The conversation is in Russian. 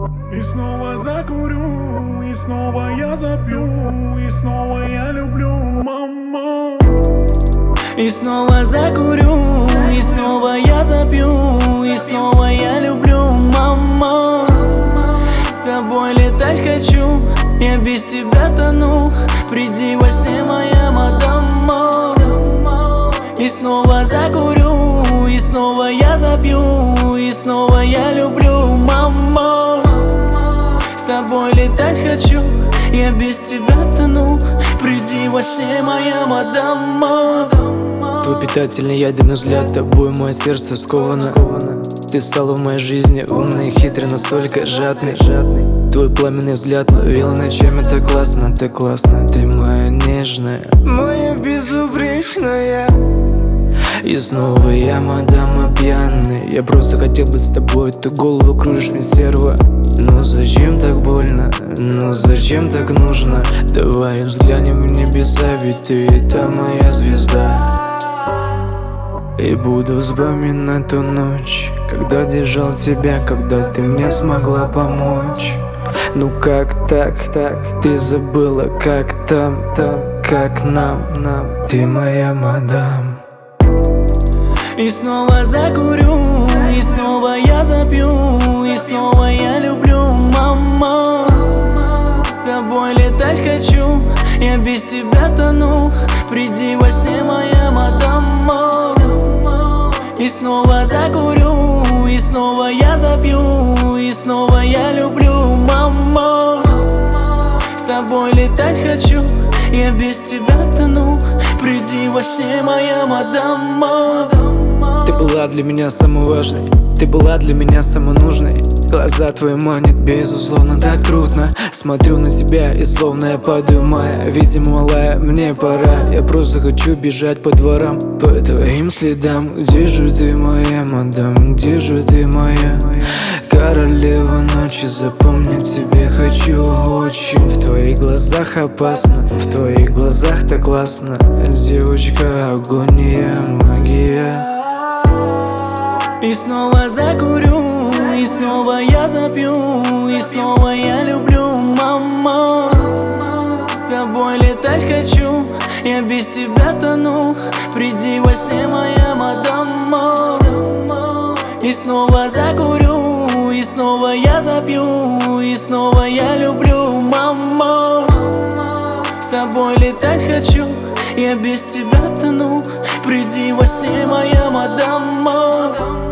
И снова закурю, и снова я запью, и снова я люблю, мама. И снова закурю, и снова я запью, и снова я люблю, мама. С тобой летать хочу, я без тебя тону. Приди во сне, моя мадама. И снова закурю, и снова я запью, и снова я люблю, мама. С тобой летать хочу, я без тебя тону. Приди во сне, моя мадама. Твой питательный ядерный взгляд, тобой мое сердце сковано. Ты стала в моей жизни умный, хитрый, настолько жадный. Твой пламенный взгляд ловил ночами, так классно, ты моя нежная, моя безупречная. И снова я, мадама, пьяный. Я просто хотел быть с тобой, ты голову кружишь мне, стерва. Ну зачем так больно, ну зачем так нужно? Давай взглянем в небеса, ведь ты это моя звезда. И буду вспоминать ту ночь, когда держал тебя, когда ты мне смогла помочь. Ну как так, ты забыла, как там, как нам, ты моя мадам. И снова закурю, и снова я запью, и снова я люблю, мама. С тобой летать хочу, я без тебя тону. Приди во сне, моя мадама. И снова закурю, и снова я запью, и снова я люблю, мама. С тобой летать хочу, я без тебя тону. Приди во сне, моя мадама. Ты была для меня самой важной, ты была для меня самой нужной. Глаза твои манят, безусловно, так трудно. Смотрю на тебя и словно я падаю, моя. Видимо, малая, мне пора. Я просто хочу бежать по дворам, по твоим следам. Где же ты, моя мадам, где же ты, моя королева ночи? Запомнить тебе хочу очень. В твоих глазах опасно, в твоих глазах так классно. Девочка, агония, магия. И снова закурю, и снова я запью, и снова я люблю, мама. С тобой летать хочу, я без тебя тону. Приди во сне, моя мадама. И снова закурю, и снова я запью, и снова я люблю, мама. С тобой летать хочу, я без тебя тону. Приди во сне, моя мадама.